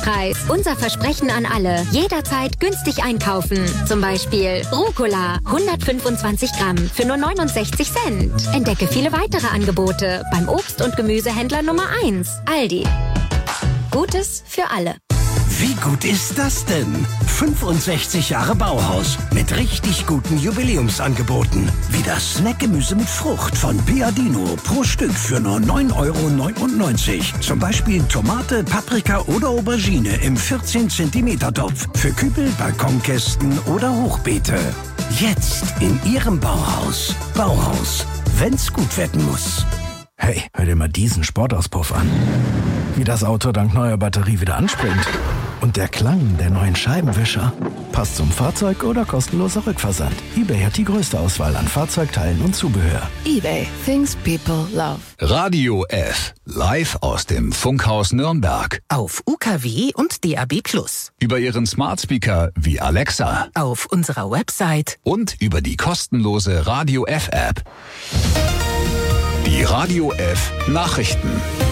Preis. Unser Versprechen an alle. Jederzeit günstig einkaufen. Zum Beispiel Rucola, 125 Gramm für nur 69 Cent. Entdecke viele weitere Angebote beim Obst- und Gemüsehändler Nummer 1, Aldi. Gutes für alle. Wie gut ist das denn? 65 Jahre Bauhaus mit richtig guten Jubiläumsangeboten. Wie das Snackgemüse mit Frucht von Piadino pro Stück für nur 9,99 €. Zum Beispiel Tomate, Paprika oder Aubergine im 14 cm Topf für Kübel, Balkonkästen oder Hochbeete. Jetzt in Ihrem Bauhaus. Bauhaus, wenn's gut werden muss. Hey, hör dir mal diesen Sportauspuff an. Wie das Auto dank neuer Batterie wieder anspringt. Und der Klang der neuen Scheibenwischer. Passt zum Fahrzeug oder kostenloser Rückversand. eBay hat die größte Auswahl an Fahrzeugteilen und Zubehör. eBay, things people love. Radio F, live aus dem Funkhaus Nürnberg. Auf UKW und DAB+. Über Ihren Smart Speaker wie Alexa. Auf unserer Website. Und über die kostenlose Radio F App. Die Radio F Nachrichten.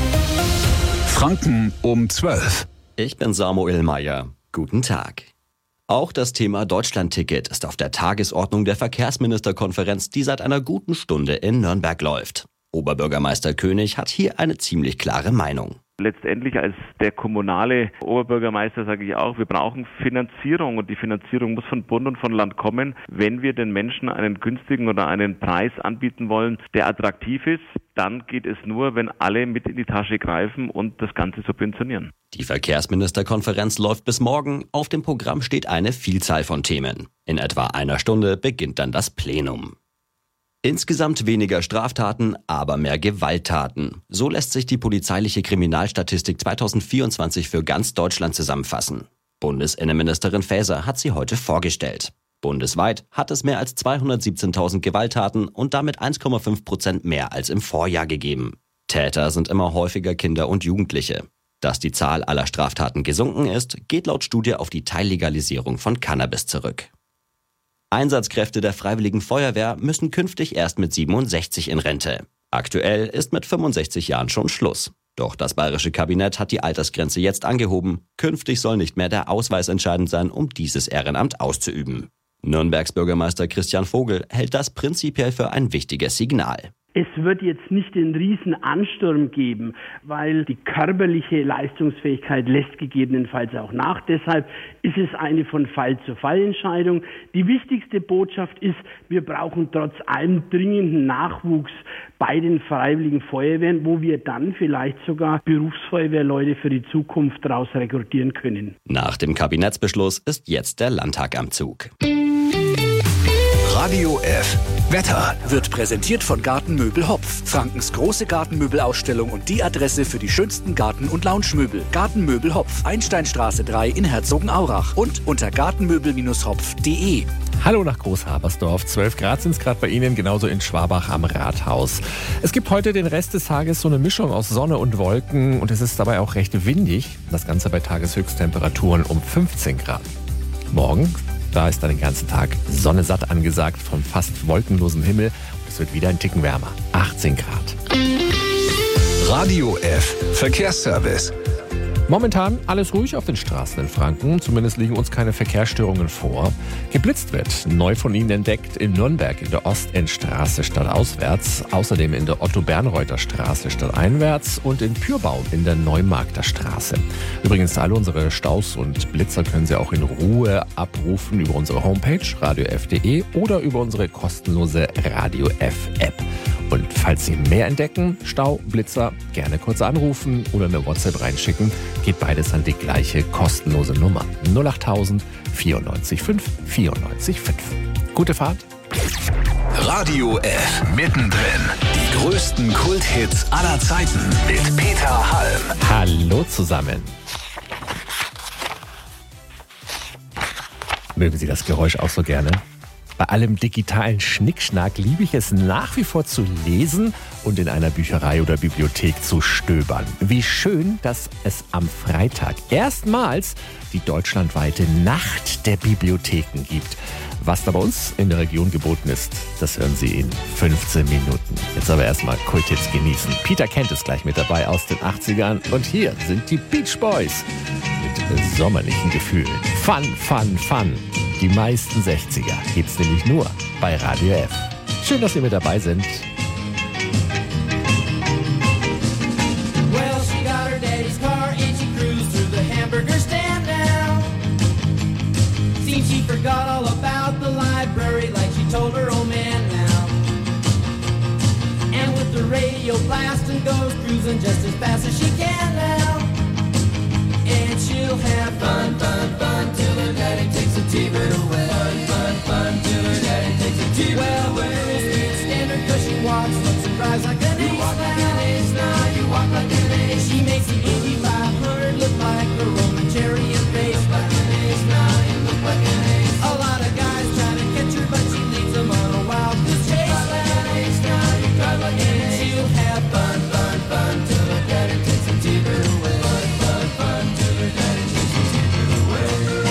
Franken um 12. Ich bin Samuel Meyer. Guten Tag. Auch das Thema Deutschlandticket ist auf der Tagesordnung der Verkehrsministerkonferenz, die seit einer guten Stunde in Nürnberg läuft. Oberbürgermeister König hat hier eine ziemlich klare Meinung. Letztendlich als der kommunale Oberbürgermeister sage ich auch, wir brauchen Finanzierung und die Finanzierung muss von Bund und von Land kommen. Wenn wir den Menschen einen günstigen oder einen Preis anbieten wollen, der attraktiv ist, dann geht es nur, wenn alle mit in die Tasche greifen und das Ganze subventionieren. Die Verkehrsministerkonferenz läuft bis morgen. Auf dem Programm steht eine Vielzahl von Themen. In etwa einer Stunde beginnt dann das Plenum. Insgesamt weniger Straftaten, aber mehr Gewalttaten. So lässt sich die polizeiliche Kriminalstatistik 2024 für ganz Deutschland zusammenfassen. Bundesinnenministerin Faeser hat sie heute vorgestellt. Bundesweit hat es mehr als 217.000 Gewalttaten und damit 1,5% mehr als im Vorjahr gegeben. Täter sind immer häufiger Kinder und Jugendliche. Dass die Zahl aller Straftaten gesunken ist, geht laut Studie auf die Teillegalisierung von Cannabis zurück. Einsatzkräfte der Freiwilligen Feuerwehr müssen künftig erst mit 67 in Rente. Aktuell ist mit 65 Jahren schon Schluss. Doch das bayerische Kabinett hat die Altersgrenze jetzt angehoben. Künftig soll nicht mehr der Ausweis entscheidend sein, um dieses Ehrenamt auszuüben. Nürnbergs Bürgermeister Christian Vogel hält das prinzipiell für ein wichtiges Signal. Es wird jetzt nicht den riesen Ansturm geben, weil die körperliche Leistungsfähigkeit lässt gegebenenfalls auch nach. Deshalb ist es eine von Fall-zu-Fall-Entscheidung. Die wichtigste Botschaft ist, wir brauchen trotz allem dringenden Nachwuchs bei den Freiwilligen Feuerwehren, wo wir dann vielleicht sogar Berufsfeuerwehrleute für die Zukunft daraus rekrutieren können. Nach dem Kabinettsbeschluss ist jetzt der Landtag am Zug. Radio F Wetter wird präsentiert von Gartenmöbel Hopf. Frankens große Gartenmöbelausstellung und die Adresse für die schönsten Garten- und Loungemöbel. Gartenmöbel Hopf, Einsteinstraße 3 in Herzogenaurach und unter gartenmöbel-hopf.de. Hallo nach Großhabersdorf. 12 Grad sind es gerade bei Ihnen, genauso in Schwabach am Rathaus. Es gibt heute den Rest des Tages so eine Mischung aus Sonne und Wolken und es ist dabei auch recht windig. Das Ganze bei Tageshöchsttemperaturen um 15 Grad. Morgen, da ist dann den ganzen Tag Sonne satt angesagt von fast wolkenlosem Himmel. Es wird wieder ein Ticken wärmer. 18 Grad. Radio F Verkehrsservice. Momentan alles ruhig auf den Straßen in Franken. Zumindest liegen uns keine Verkehrsstörungen vor. Geblitzt wird, neu von Ihnen entdeckt, in Nürnberg in der Ostendstraße stadtauswärts, außerdem in der Otto-Bernreuther Straße stadteinwärts und in Pürbaum in der Neumarkter Straße. Übrigens, alle unsere Staus und Blitzer können Sie auch in Ruhe abrufen über unsere Homepage radiof.de oder über unsere kostenlose Radio F App. Und falls Sie mehr entdecken, Stau, Blitzer, gerne kurz anrufen oder eine WhatsApp reinschicken. Geht beides an die gleiche kostenlose Nummer. 08000 94 5 94 5. Gute Fahrt. Radio F mittendrin. Die größten Kulthits aller Zeiten mit Peter Halm. Hallo zusammen. Mögen Sie das Geräusch auch so gerne? Bei allem digitalen Schnickschnack liebe ich es nach wie vor zu lesen und in einer Bücherei oder Bibliothek zu stöbern. Wie schön, dass es am Freitag erstmals die deutschlandweite Nacht der Bibliotheken gibt. Was da bei uns in der Region geboten ist, das hören Sie in 15 Minuten. Jetzt aber erstmal Kulthits genießen. Peter Kent ist gleich mit dabei aus den 80ern und hier sind die Beach Boys mit sommerlichen Gefühlen. Fun, Fun, Fun. Die meisten 60er gibt's nämlich nur bei Radio F. Schön, dass ihr mit dabei sind. Well, she got her daddy's car and she cruised through the hamburger stand now. Seems she forgot all about the library like she told her old man now. And with the radio blasting goes cruising just as fast as she can now. And she'll have fun, fun, fun till her daddy takes a T-bird away. Fun, fun, fun till her daddy takes a T-bird away. Well, the girl's standard cause she walks, looks and drives like an ace. You walk like an ace now, you walk like an ace. She makes the Indy 500 look like a Roman chariot race. Like an ace now, you look like an ace. A lot of guys try to catch her, but she leads them on a wild goose chase. Like an ace now, you drive like an ace. She'll have fun, fun, fun till her daddy takes a T-bird away. Fun, fun, fun till her daddy takes a T-bird away.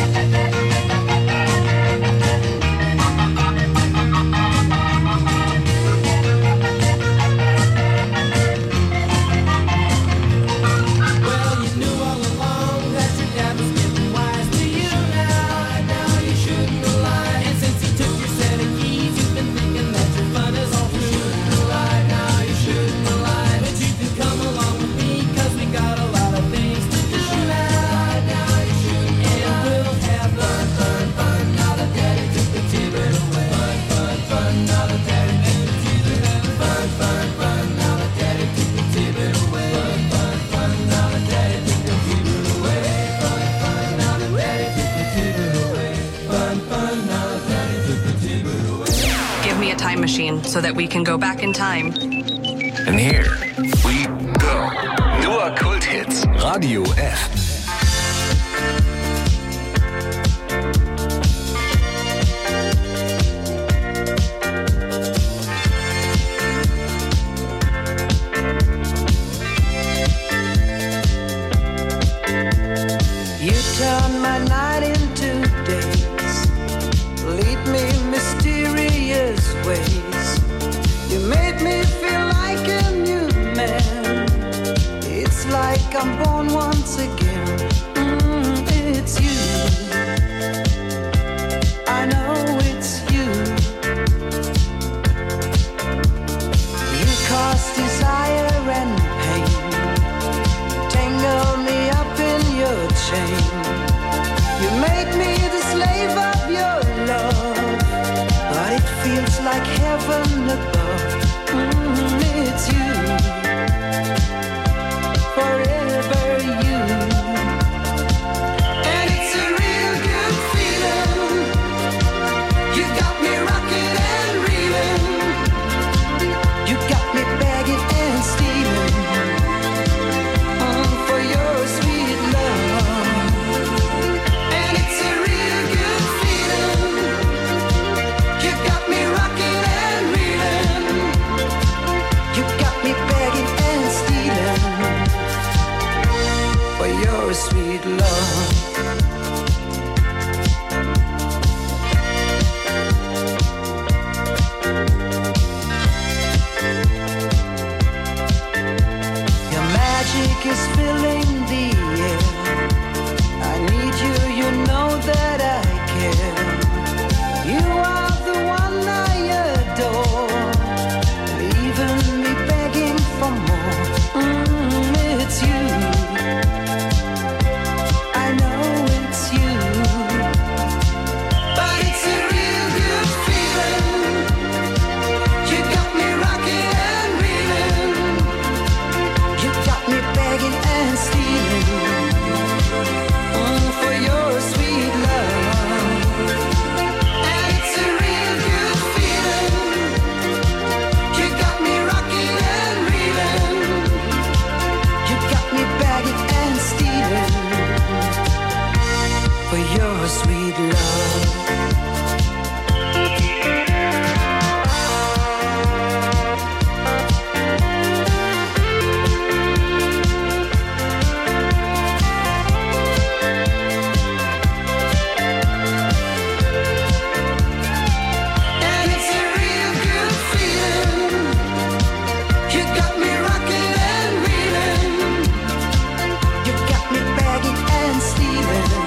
Well, you knew all along that your dad was getting wise to you now. Now you shouldn't lie. And since he took your set of keys, you've been thinking that your fun is all through. You shouldn't lie. Now you shouldn't lie. But you can come along with me, cause we got a lot of things to do now. Now you shouldn't. And we'll have fun, fun, fun. Now that daddy took the T-bird away. Fun, fun, fun. Now that daddy took the T-bird away. Fun, fun, fun. Now that daddy took the T-bird away. Fun, fun, fun. Now that daddy took the T-bird away. Fun, fun. Now that daddy took the T-bird away. Fun, fun. Now that daddy took the T-bird away. Give me a time machine so that we can go back in time. And here we go. Nur Kulthits. Radio F. You turn my night into days, lead me mysterious ways. You made me feel like a new man. It's like I'm born once again. It's you. I know it's you. You cause desire and pain, tangle me up in your chain. You make me the slave of your love, but it feels like heaven above. It's you, forever you. And it's a real good feeling. You got me rocking and reeling. You got me begging and stealing for your sweet love. And it's a real good feeling. You got me rocking and reeling. You got me begging and stealing for your sweet love. Your magic is filling the air. I need you, you know that I care. You are the one I adore, leaving me begging for more. It's you. I know it's you. But it's a real good feeling. You got me rocking and reeling. You got me begging and stealing for your sweet love. And it's a real good feeling. You got me rocking and reeling. You got me begging and stealing for your sweet love. And it's a real good feeling. You got me rocking and reeling. You got me begging and stealing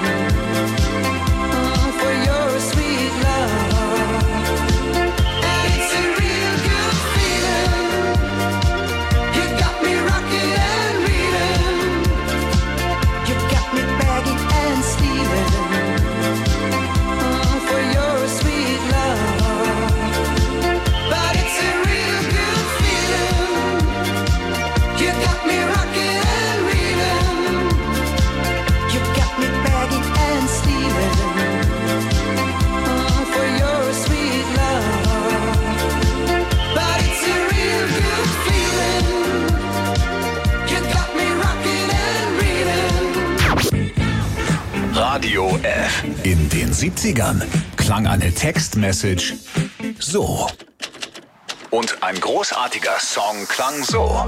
Radio F. In den 70ern klang eine Textmessage so. Und ein großartiger Song klang so.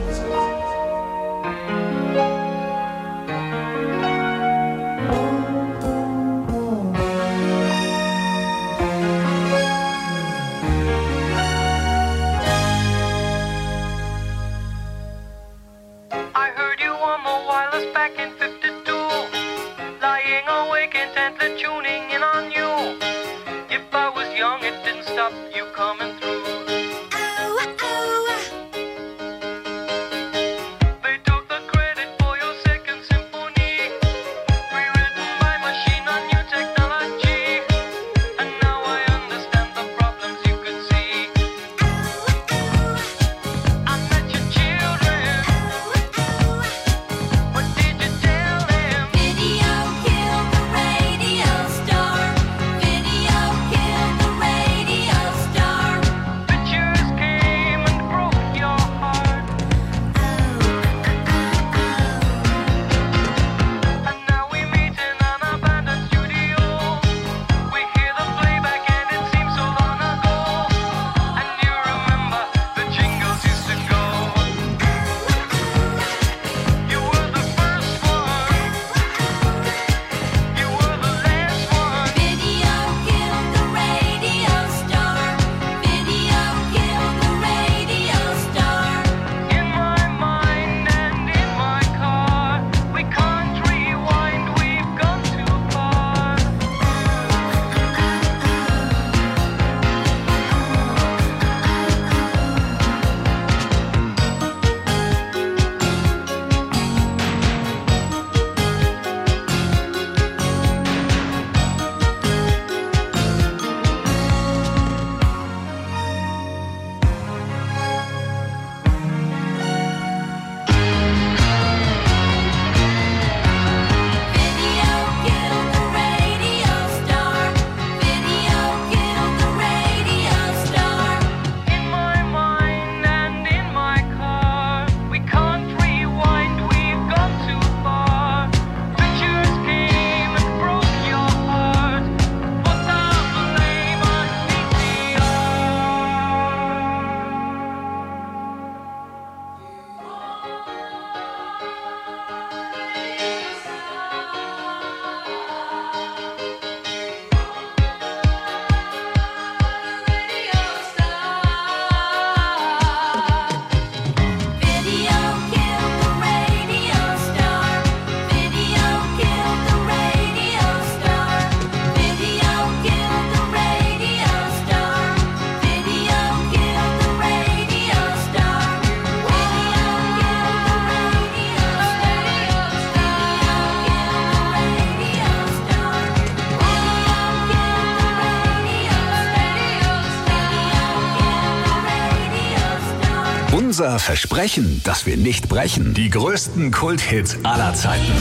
Unser Versprechen, das wir nicht brechen. Die größten Kulthits aller Zeiten.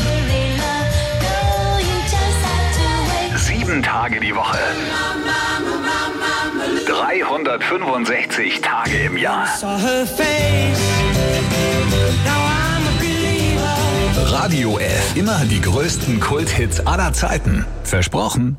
7 Tage die Woche. 365 Tage im Jahr. Radio F. Immer die größten Kulthits aller Zeiten. Versprochen.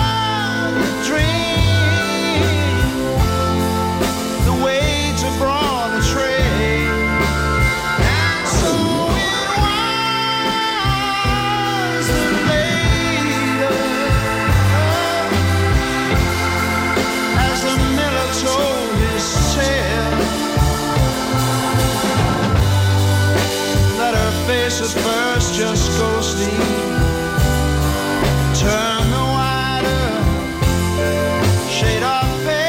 Abroad. face at first just ghostly. Turn the wider shade of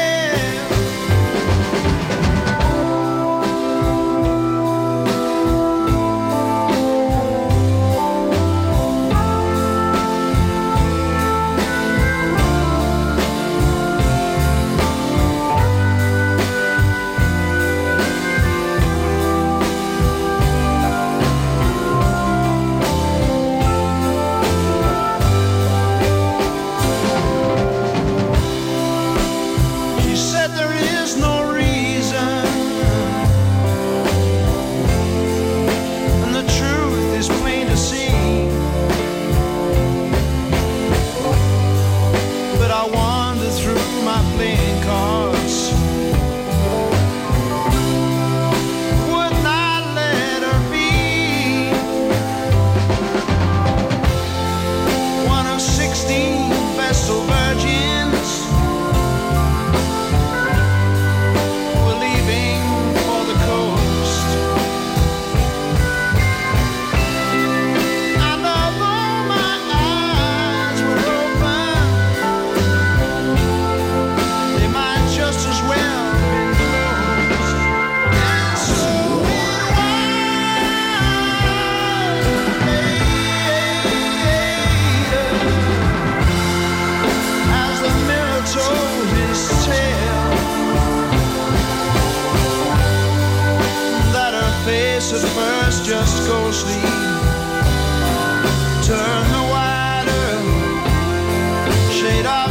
at first just ghostly. Turn the wider shade of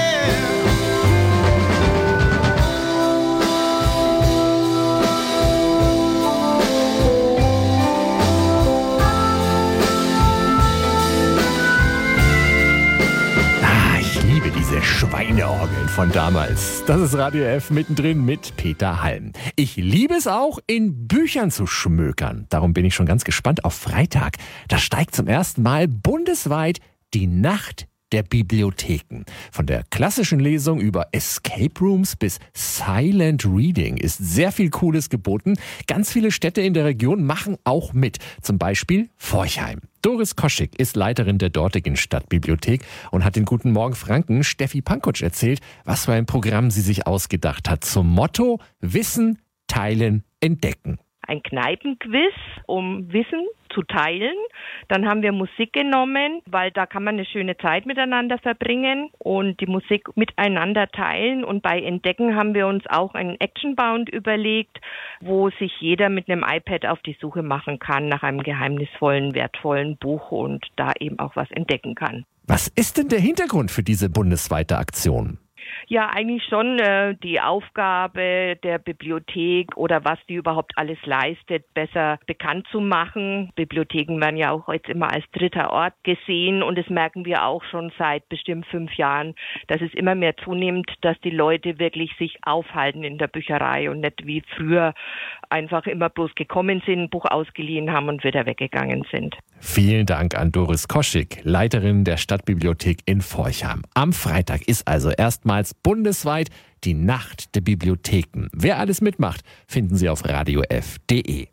Diese Schweineorgeln von damals. Das ist Radio F mittendrin mit Peter Halm. Ich liebe es auch, in Büchern zu schmökern. Darum bin ich schon ganz gespannt auf Freitag. Da steigt zum ersten Mal bundesweit die Nacht der Bibliotheken. Von der klassischen Lesung über Escape Rooms bis Silent Reading ist sehr viel Cooles geboten. Ganz viele Städte in der Region machen auch mit. Zum Beispiel Forchheim. Doris Koschik ist Leiterin der dortigen Stadtbibliothek und hat den Guten Morgen Franken Steffi Pankutsch erzählt, was für ein Programm sie sich ausgedacht hat. Zum Motto: Wissen, Teilen, Entdecken. Ein Kneipenquiz, um Wissen zu teilen. Dann haben wir Musik genommen, weil da kann man eine schöne Zeit miteinander verbringen und die Musik miteinander teilen. Und bei Entdecken haben wir uns auch einen Actionbound überlegt, wo sich jeder mit einem iPad auf die Suche machen kann nach einem geheimnisvollen, wertvollen Buch und da eben auch was entdecken kann. Was ist denn der Hintergrund für diese bundesweite Aktion? Ja, eigentlich schon die Aufgabe der Bibliothek oder was die überhaupt alles leistet, besser bekannt zu machen. Bibliotheken werden ja auch jetzt immer als dritter Ort gesehen und das merken wir auch schon seit bestimmt 5 Jahren, dass es immer mehr zunimmt, dass die Leute wirklich sich aufhalten in der Bücherei und nicht wie früher einfach immer bloß gekommen sind, ein Buch ausgeliehen haben und wieder weggegangen sind. Vielen Dank an Doris Koschik, Leiterin der Stadtbibliothek in Forchheim. Am Freitag ist also erstmals bundesweit die Nacht der Bibliotheken. Wer alles mitmacht, finden Sie auf radiof.de.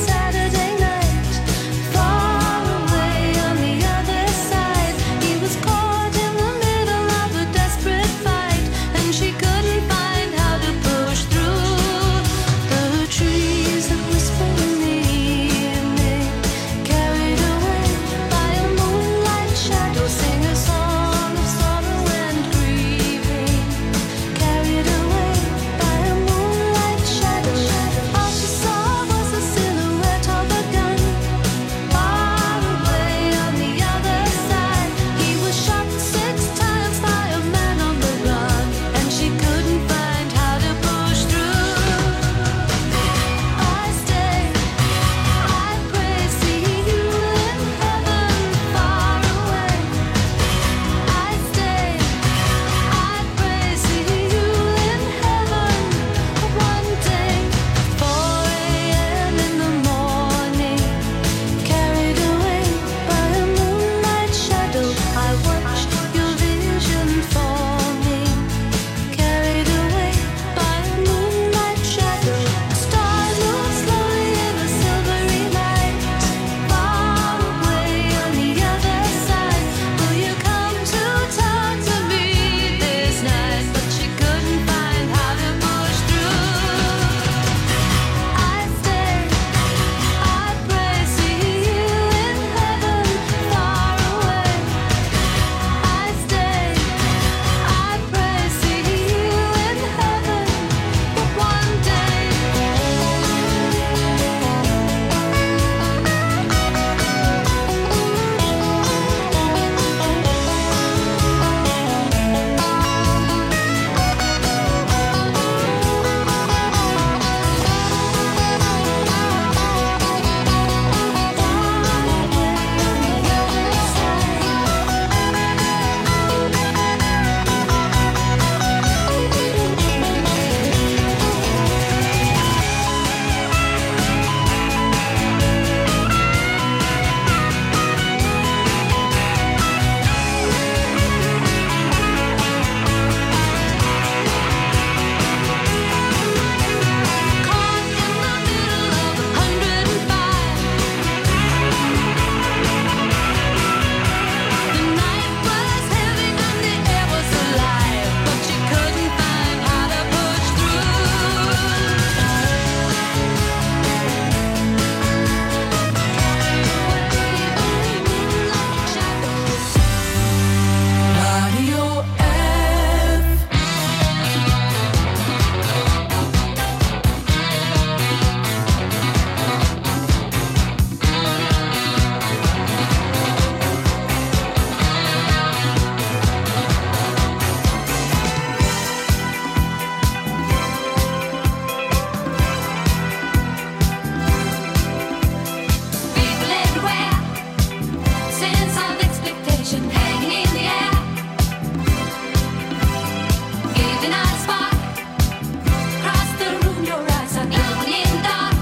Was station hanging in the air, giving out a spark. Across the room, your eyes are glowing in the dark.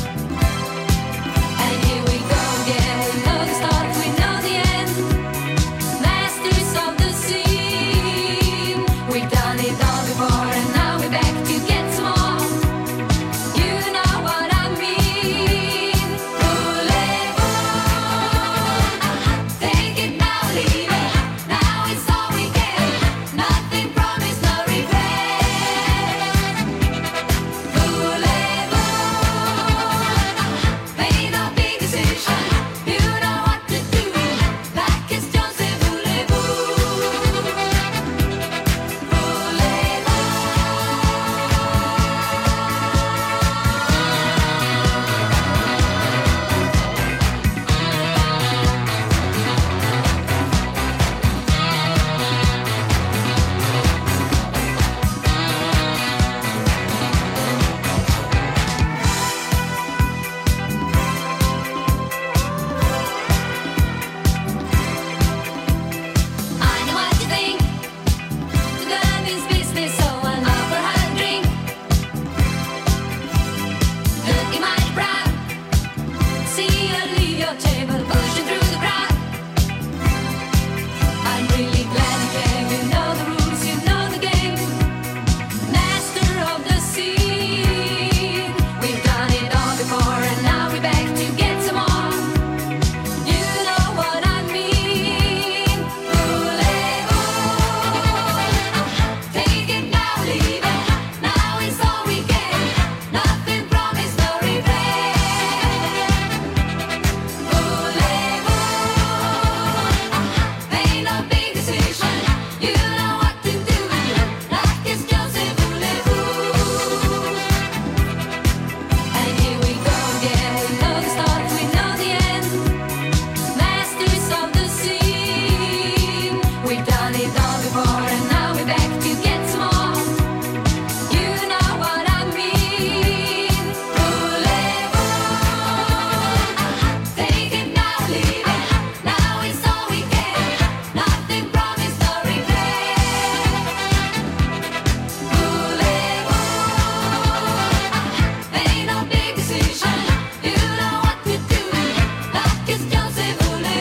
And here we go again. We know the start, we know the end. Masters of the scene. We've done it all before, and now we're back to get some more. You know what I mean. Take it now, leave it. Now it's all we get. Nothing promised, no regret. Made a big decision. You know what to do. Like it's Joseph I know what you think. The girl means business, so I'll offer her a drink. Looking mighty proud. See her leave your table, pushing through the crowd. I'm really glad you came. You know the rules, you know the game. Master of the scene. We've done it all before, and now we're back to get some more. You know what I mean. Take it now, leave it. Now it's all we get. Nothing promised, no regret. Made a big decision. You know what to do. Like it's Joseph And here we go again. We know the start, we know the end. Masters of the scene. We've done it all before, and now we're back to get some more. You know what I mean. Take it now, leave it. Now it's all we get. Nothing promised, no regret. Made a big decision. You know what to do. Like it's Joseph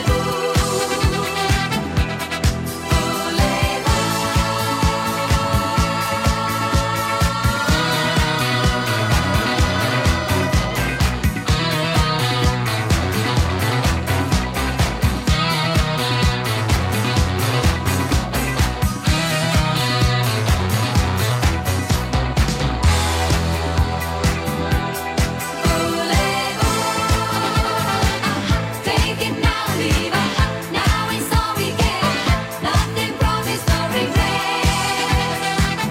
Take it now, leave it. Now it's all we get. Nothing promised, no regret.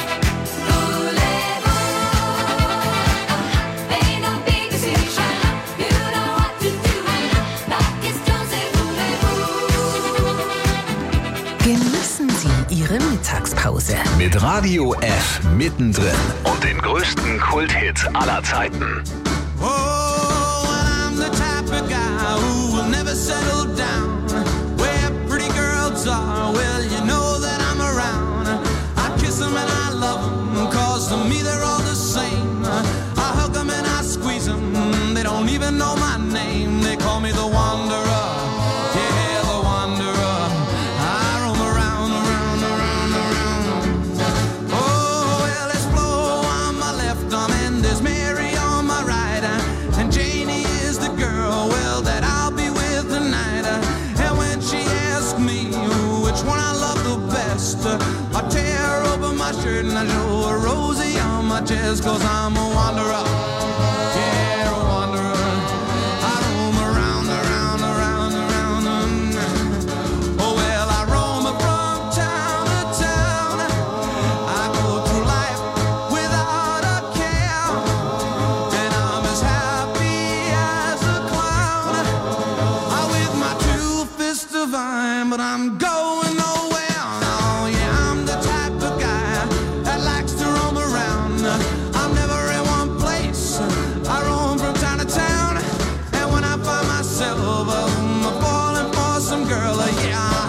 Made a big decision. You know what to do. Like it's Joseph Genießen Sie Ihre Mittagspause. Mit Radio F mittendrin und den größten Kulthits aller Zeiten. I'm the type of guy who will never settle down. Where pretty girls are, well, you know that I'm around. I kiss them and I love them, cause to me they're all the same. I hug them and I squeeze them, they don't even know my name. They call me the Wanderer, yeah, the Wanderer. I roam around, around, around, around. Oh, well, there's Flo on my left arm and there's Mary on my right. And Janie is the girl, well, that I'll be with tonight. And when she asks me which one I love the best, I tear open my shirt and I show her Rosie on my chest. Cause I'm a wanderer, yeah, a wanderer. I roam around, around, around, around. Oh, well, I roam from town to town. I go through life without a care. And I'm as happy as a clown. I with my two fists divine, but I'm going nowhere. Oh yeah, I'm the type of guy that likes to roam around. I'm never in one place. I roam from town to town. And when I find myself falling for some girl, yeah,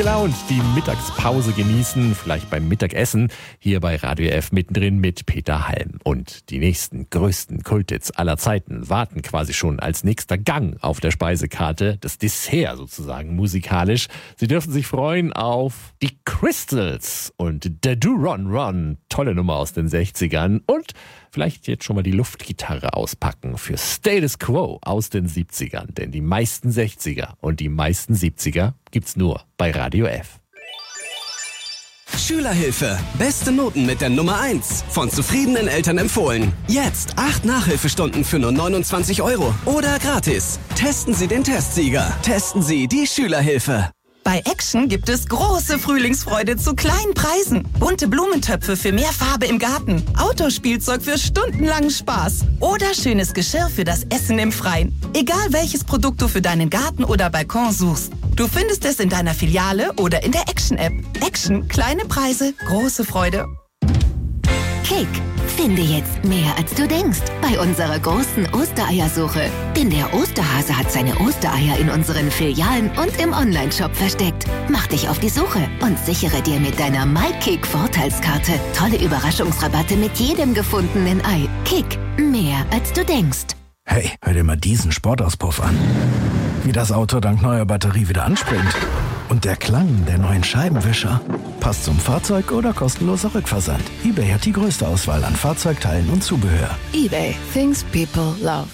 gelaunt die Mittagspause genießen, vielleicht beim Mittagessen, hier bei Radio F mittendrin mit Peter Halm. Und die nächsten größten Kulthits aller Zeiten warten quasi schon als nächster Gang auf der Speisekarte, das Dessert sozusagen musikalisch. Sie dürfen sich freuen auf die Crystals und The Do Ron Ron, tolle Nummer aus den 60ern und vielleicht jetzt schon mal die Luftgitarre auspacken für Status Quo aus den 70ern, denn die meisten 60er und die meisten 70er gibt's nur bei Radio F. Schülerhilfe. Beste Noten mit der Nummer 1. Von zufriedenen Eltern empfohlen. Jetzt 8 Nachhilfestunden für nur 29 € oder gratis. Testen Sie den Testsieger. Testen Sie die Schülerhilfe. Bei Action gibt es große Frühlingsfreude zu kleinen Preisen. Bunte Blumentöpfe für mehr Farbe im Garten. Autospielzeug für stundenlangen Spaß. Oder schönes Geschirr für das Essen im Freien. Egal welches Produkt du für deinen Garten oder Balkon suchst. Du findest es in deiner Filiale oder in der Action-App. Action, kleine Preise, große Freude. Kick, finde jetzt mehr als du denkst bei unserer großen Ostereiersuche. Denn der Osterhase hat seine Ostereier in unseren Filialen und im Onlineshop versteckt. Mach dich auf die Suche und sichere dir mit deiner MyKick-Vorteilskarte tolle Überraschungsrabatte mit jedem gefundenen Ei. Kick, mehr als du denkst. Hey, hör dir mal diesen Sportauspuff an. Wie das Auto dank neuer Batterie wieder anspringt. Und der Klang der neuen Scheibenwischer. Passt zum Fahrzeug oder kostenloser Rückversand. eBay hat die größte Auswahl an Fahrzeugteilen und Zubehör. eBay, things people love.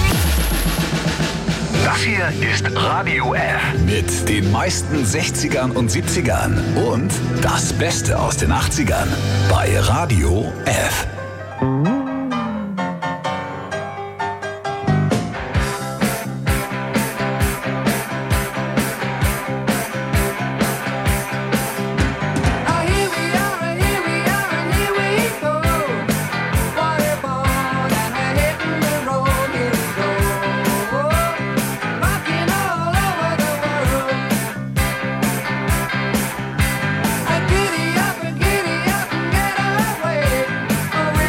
Das hier ist Radio F. Mit den meisten 60ern und 70ern. Und das Beste aus den 80ern. Bei Radio F. Giddy up and get away.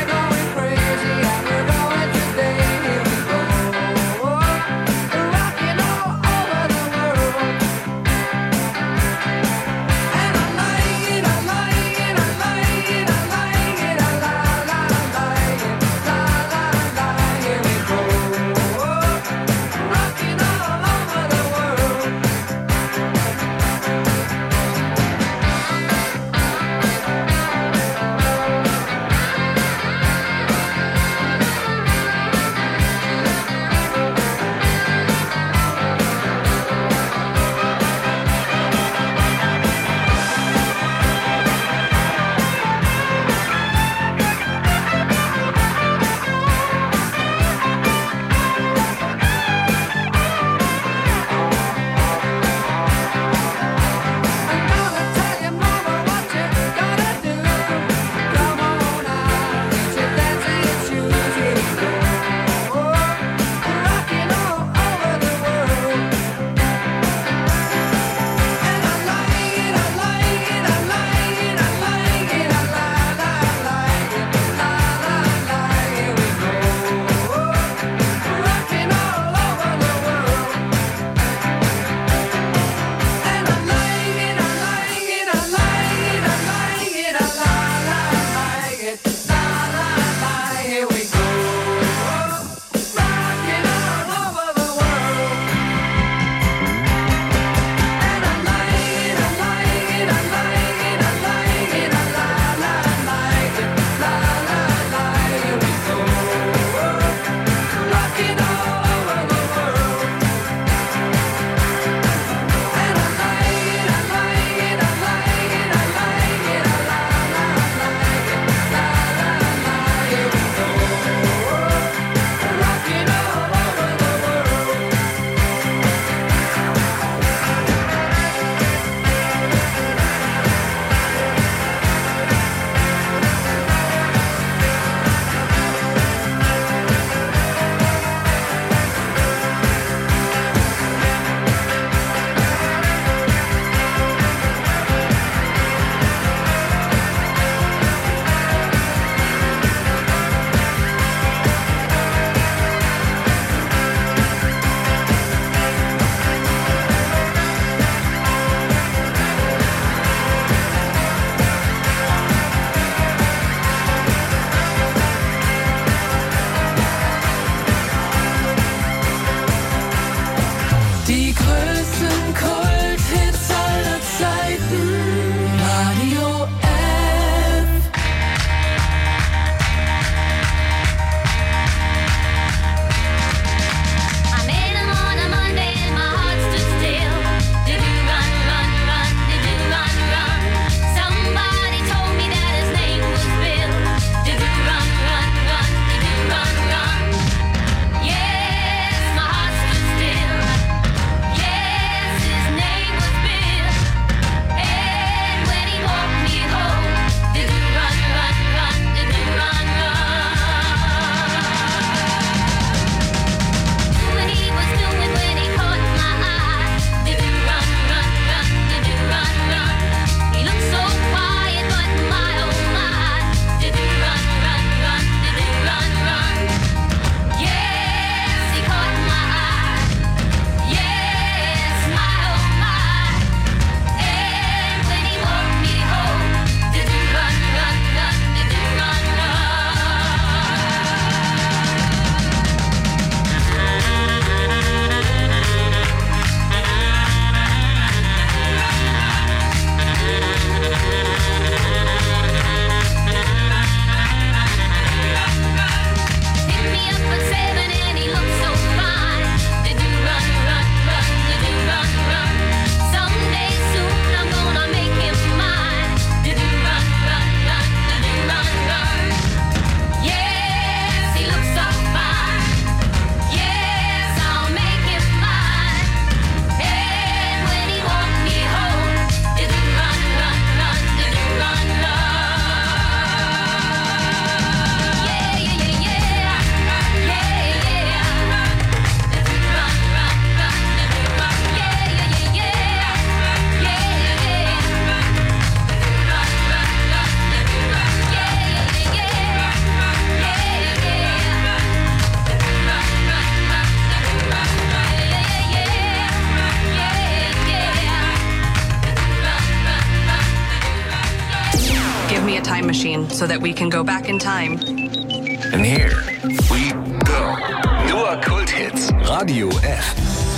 give me a time machine so that we can go back in time. And here we go. Nur Kulthits. Radio F.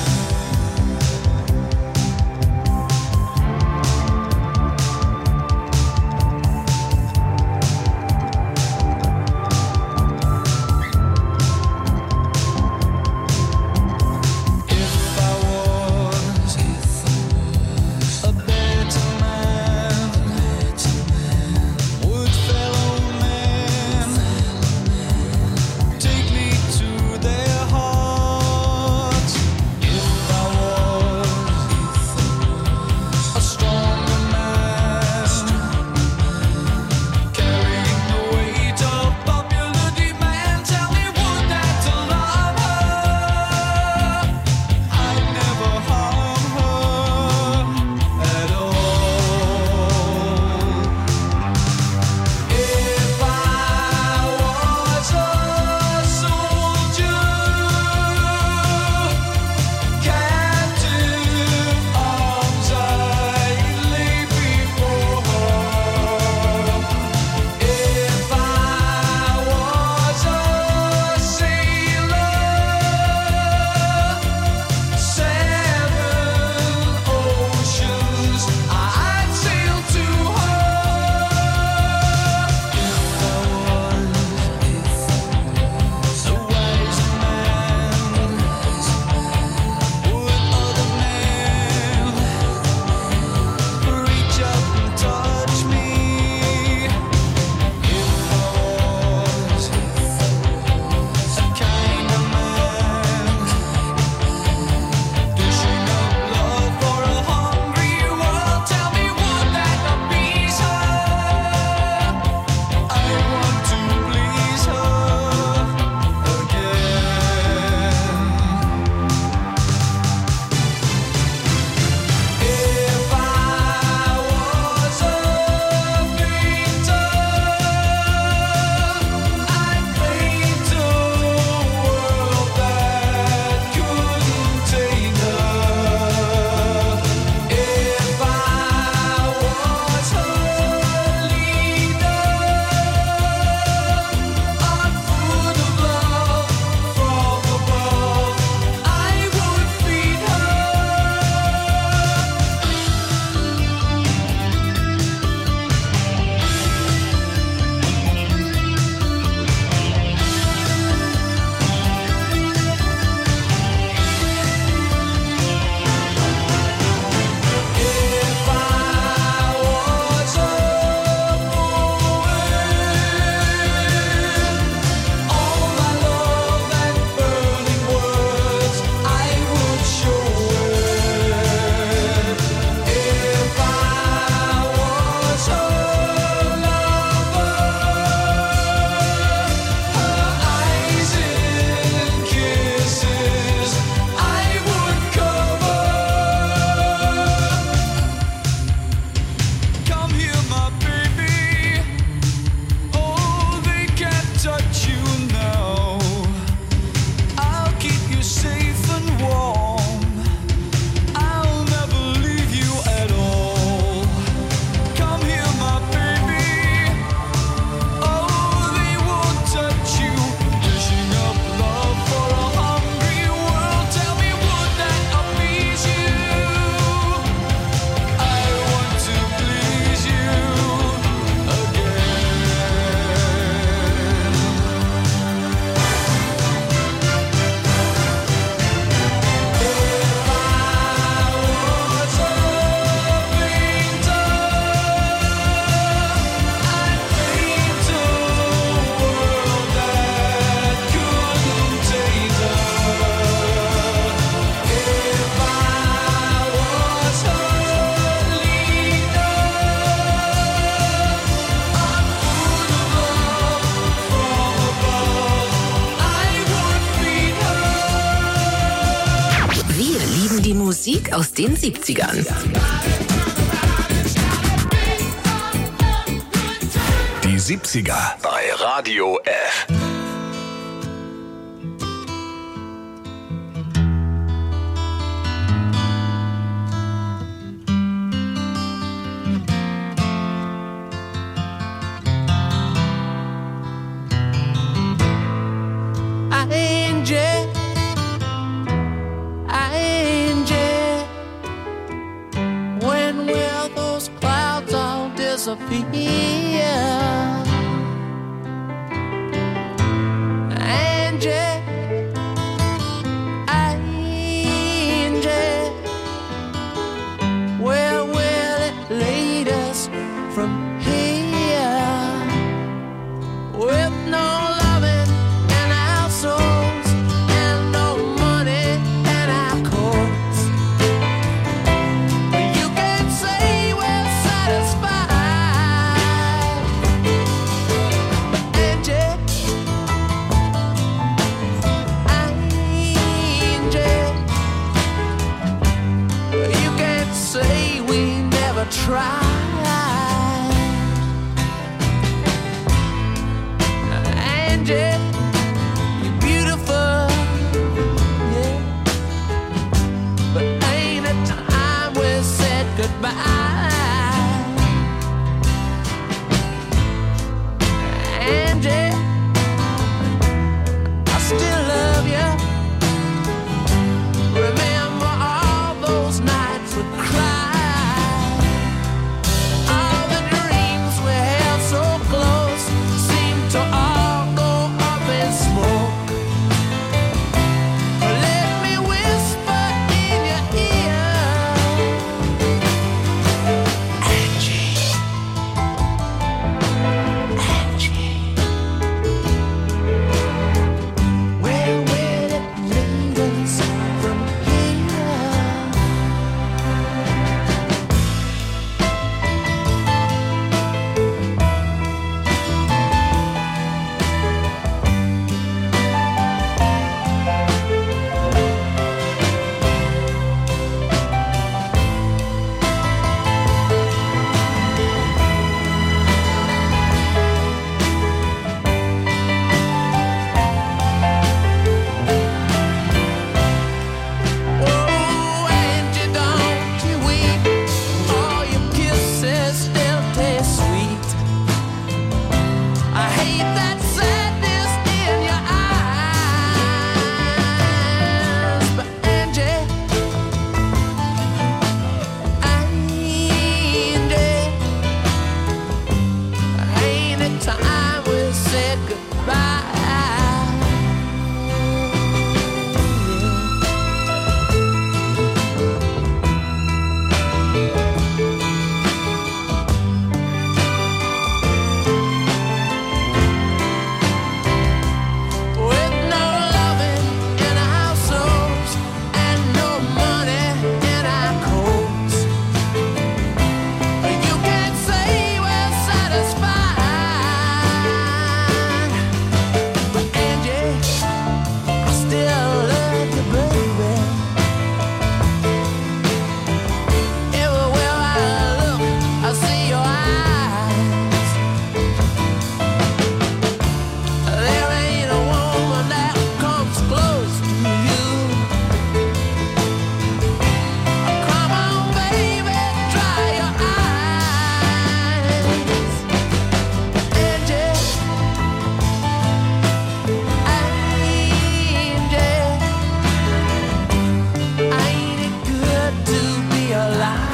Musik aus den 70ern. Die 70er bei Radio F. disappear. Angie, Angie, where will it lead us from here? With no loving in our souls and no money in our coats, you can't say we're satisfied. But Angie, you can't say we never tried. Angie, you're beautiful, yeah, but ain't it time we said goodbye? Angie, I still love you. Remember all those nights we cried, all the dreams we held so close seemed to all go up in smoke. Let me whisper in your ear, Angie, Angie, where will it lead us from here? Oh, Angie, don't you weep. All your kisses still taste sweet. I hate that sadness in your eyes. But Angie, ain't it time we said goodbye? With no loving in our souls and no money in our coats, you can't say we're satisfied. But Angie, I still love you, baby. Everywhere I look, I see your eyes. There ain't a woman that comes close to you. Come on, baby, dry your eyes. Angie, ain't it good to be alive?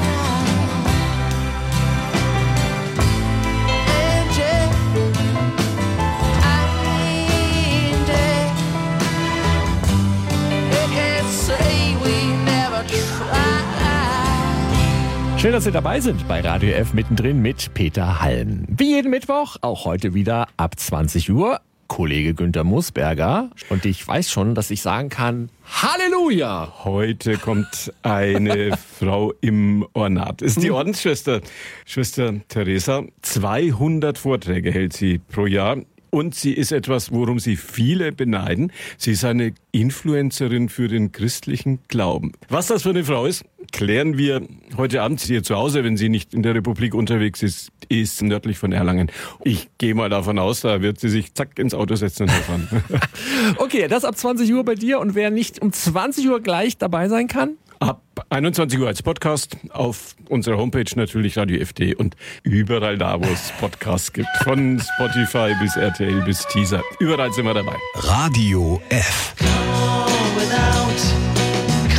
Schön, dass Sie dabei sind bei Radio F mittendrin mit Peter Halm. Wie jeden Mittwoch, auch heute wieder ab 20 Uhr, Kollege Günther Musberger. Und ich weiß schon, dass ich sagen kann, Halleluja! Heute kommt eine Frau im Ornat. Ist die Ordensschwester, Schwester Teresa. 200 Vorträge hält sie pro Jahr. Und sie ist etwas, worum sie viele beneiden. Sie ist eine Influencerin für den christlichen Glauben. Was das für eine Frau ist, klären wir heute Abend hier zu Hause, wenn sie nicht in der Republik unterwegs ist nördlich von Erlangen. Ich gehe mal davon aus, da wird sie sich zack ins Auto setzen und fahren. Okay, das ab 20 Uhr bei dir. Und wer nicht um 20 Uhr gleich dabei sein kann? Ab 21 Uhr als Podcast auf unserer Homepage natürlich Radio FD und überall da, wo es Podcasts gibt. Von Spotify bis RTL bis Teaser. Überall sind wir dabei. Radio F.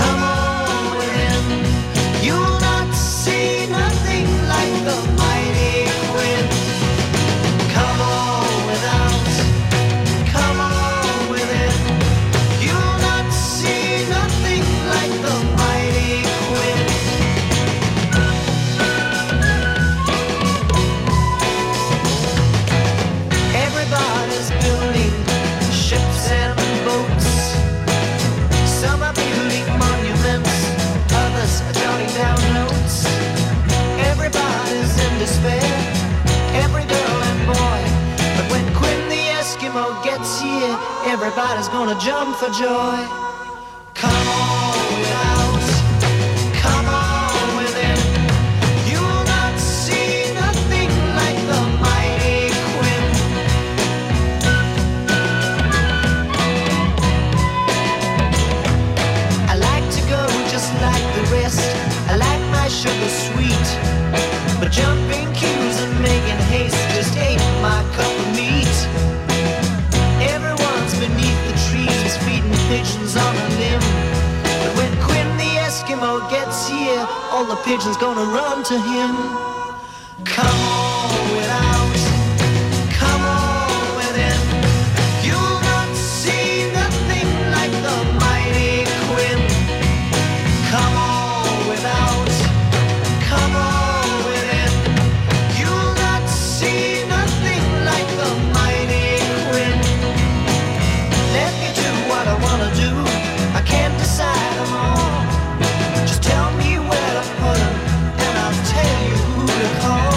You'll not see nothing like the mighty everybody's gonna jump for joy. Come on without, come on within. You will not see nothing like the mighty Quinn. I like to go just like the rest. I like my sugar sweet, but jumping queues and making haste just ain't my cup of meat. Everyone's beneath the trees feeding pigeons on a limb, but when Quinn the Eskimo gets here, all the pigeons gonna run to him. Come on without, come on within. You'll not see nothing like the mighty Quinn. Come on without, come on within. You'll not see nothing like the mighty Quinn. Let me do what I wanna do. I can't decide them all. Just tell me where to put them, and I'll tell you who to call.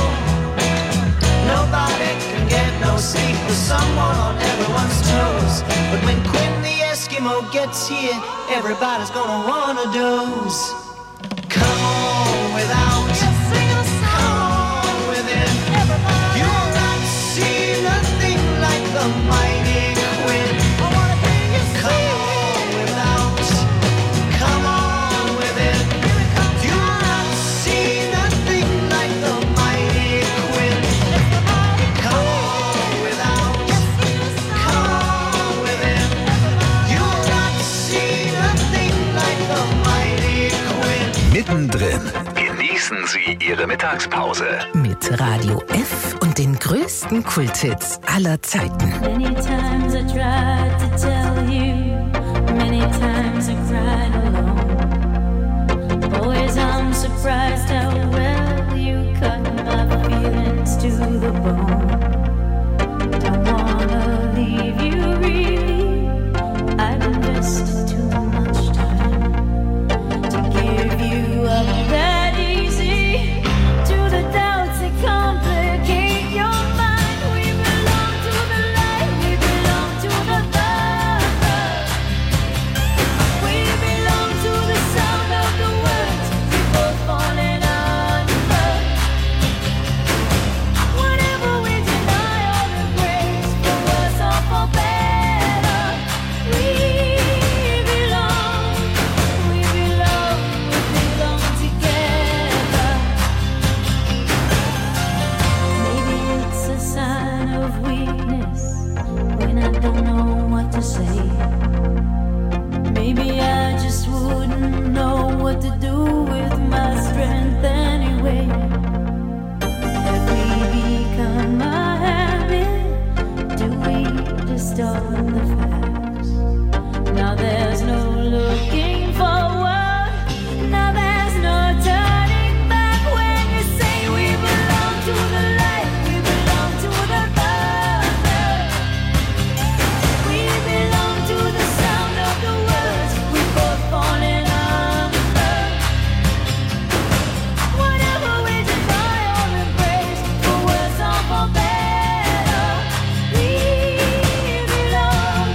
Nobody can get no sleep with someone on everyone's toes. But when Quinn the Eskimo gets here, everybody's gonna wanna doze. Come on without, come on within. You'll not see nothing like the mighty Quinn. Come on without, come on within. You'll not see nothing like the mighty Quinn. Come on without, come on within. You'll not see nothing like the mighty Quinn. Mittendrin. Genießen Sie Ihre Mittagspause. Mit Radio F und den größten Kulthits aller Zeiten. Many times I tried to tell you, many times I cried alone. Always I'm surprised how well you cut my feelings to the bone. Don't wanna leave you really, I've invested too much time to give you up that easy to the doubts that complicate your mind. We belong to the light, we belong to the dark. We belong to the sound of the words we both falling under. Whatever we deny or embrace, for worse or for better, we belong together. Maybe it's a sign of weakness when I don't know what to say. Maybe I just wouldn't know what to do with my strength anyway. Have we become a habit? Do we distort the facts? Now there's no looking forward. Now there's no turning back when you say we belong to the light, we belong to the dark. We belong to the sound of the words we both falling under. Whatever we deny or embrace, for worse or for better, we belong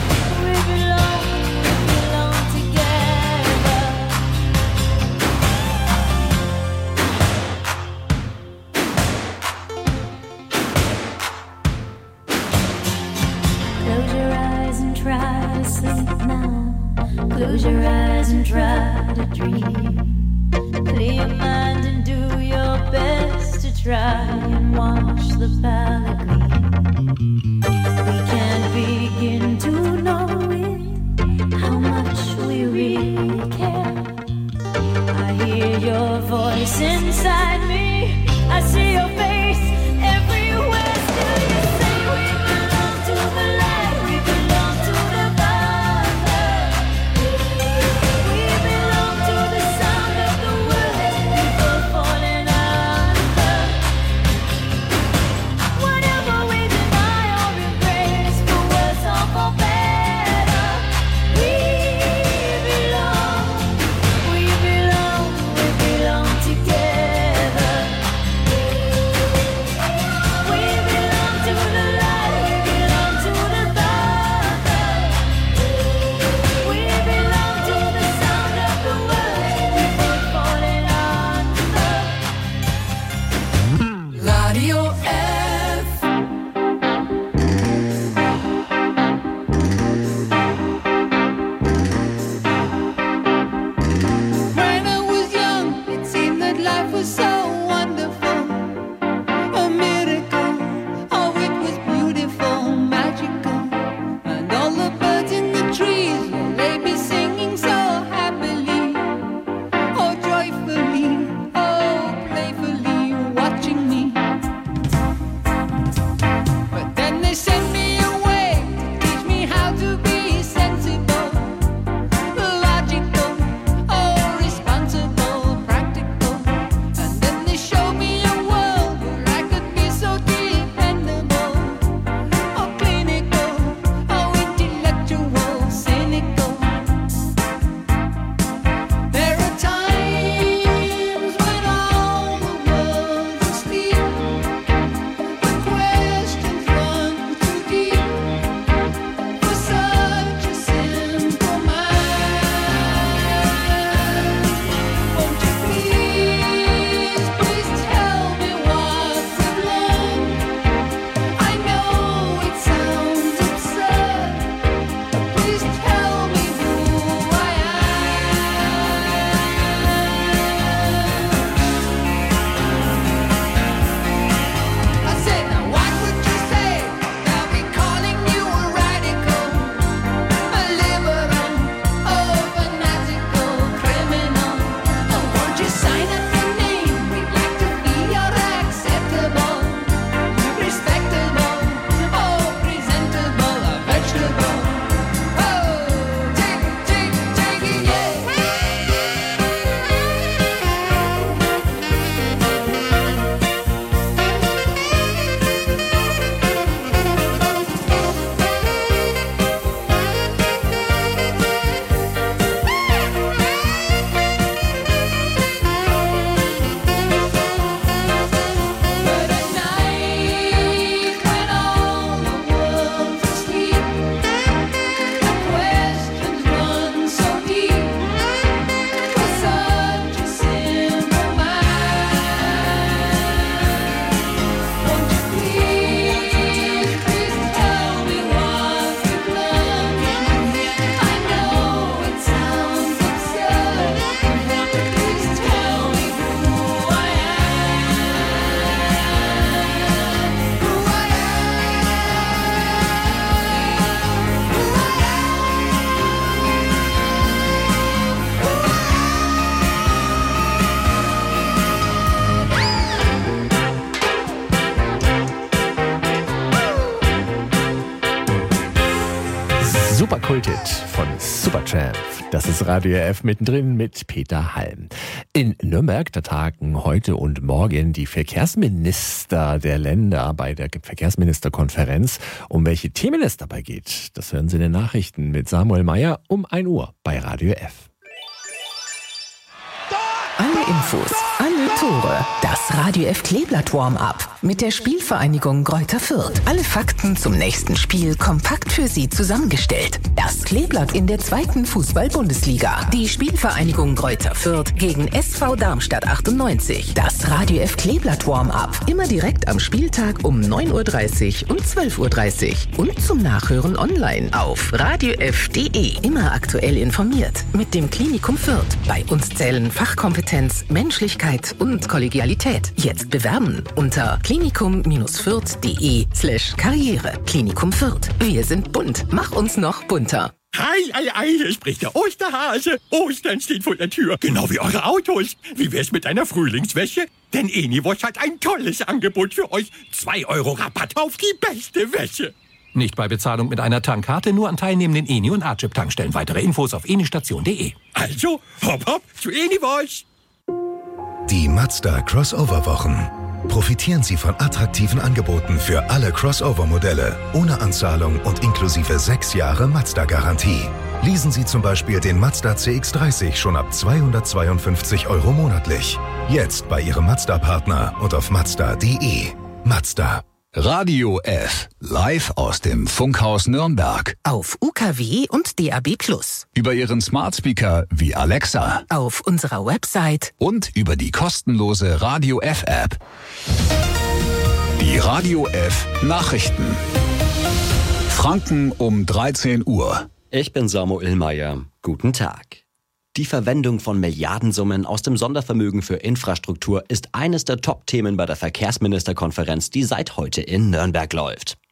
together. Close your eyes and try to sleep now. Close your eyes and try to dream. Clear your mind and do your best to try and wash the palate clean. We can't begin to know it, how much we really care. I hear your voice inside me, I see your face everywhere. Still you say we belong to the light, we belong to the dark. We belong to the sound of the words we both falling under. Whatever we deny or embrace, for worse or for better, we belong together. Radio F. When I was young, it seemed that life was so wonderful, a miracle. Oh, it was beautiful, magical, and all the birds in the trees, they be singing so happily, oh joyfully, oh playfully, watching me. But then they sent me away to teach me how to be sensible, logical, oh responsible, practical. And then they showed me a world where I could be so dependable, oh clinical, oh intellectual, cynical. There are times when all the world's asleep, the questions run too deep for such a simple mind. Won't you please, please tell me what we've learned? I know it sounds absurd, but please tell me who I am. I said, now what would you say? They'll be calling you a radical, a liberal, oh fanatical criminal. Oh, won't you sign up your name? We'd like to be your acceptable, respectable, oh presentable, a vegetable. Oh, take it, yeah. But at night, when all the world's asleep, the questions run so deep for such a simple mind. Won't you please, please tell me what we've learned? I know it sounds absurd, but please tell me who I Superkulthit von Supertramp. Das ist Radio F mittendrin mit Peter Halm. In Nürnberg, da tagen heute und morgen die Verkehrsminister der Länder bei der Verkehrsministerkonferenz. Um welche Themen es dabei geht, das hören Sie in den Nachrichten mit Samuel Meyer um 1 Uhr bei Radio F. Alle Infos, alle Tore. Das Radio F Kleeblatt Warm-Up mit der Spielvereinigung Greuther Fürth. Alle Fakten zum nächsten Spiel kompakt für Sie zusammengestellt. Das Kleeblatt in der 2. Fußball-Bundesliga. Die Spielvereinigung Greuther Fürth gegen SV Darmstadt 98. Das Radio F Kleeblatt Warm-Up. Immer direkt am Spieltag um 9.30 Uhr und 12.30 Uhr. Und zum Nachhören online auf radiof.de. Immer aktuell informiert mit dem Klinikum Fürth. Bei uns zählen Fachkompetenz, Menschlichkeit und Kollegialität. Jetzt bewerben unter klinikum-fürth.de/Karriere. Klinikum Fürth. Wir sind bunt. Mach uns noch bunter. Hi, hier spricht der Osterhase. Ostern steht vor der Tür, genau wie eure Autos. Wie wär's mit einer Frühlingswäsche? Denn Eniwosch hat ein tolles Angebot für euch. 2 € Rabatt auf die beste Wäsche. Nicht bei Bezahlung mit einer Tankkarte, nur an teilnehmenden Eni- und Archip-Tankstellen. Weitere Infos auf enistation.de. Also, hopp hopp zu Eniwosch. Die Mazda Crossover-Wochen. Profitieren Sie von attraktiven Angeboten für alle Crossover-Modelle, ohne Anzahlung und inklusive 6 Jahre Mazda-Garantie. Leasen Sie zum Beispiel den Mazda CX-30 schon ab 252 € monatlich. Jetzt bei Ihrem Mazda-Partner und auf Mazda.de. Mazda. Radio F. Live aus dem Funkhaus Nürnberg. Auf UKW und DAB+. Über Ihren Smart Speaker wie Alexa. Auf unserer Website. Und über die kostenlose Radio F App. Die Radio F Nachrichten. Franken um 13 Uhr. Ich bin Samuel Illmeier. Guten Tag. Die Verwendung von Milliardensummen aus dem Sondervermögen für Infrastruktur ist eines der Top-Themen bei der Verkehrsministerkonferenz, die seit heute in Nürnberg läuft.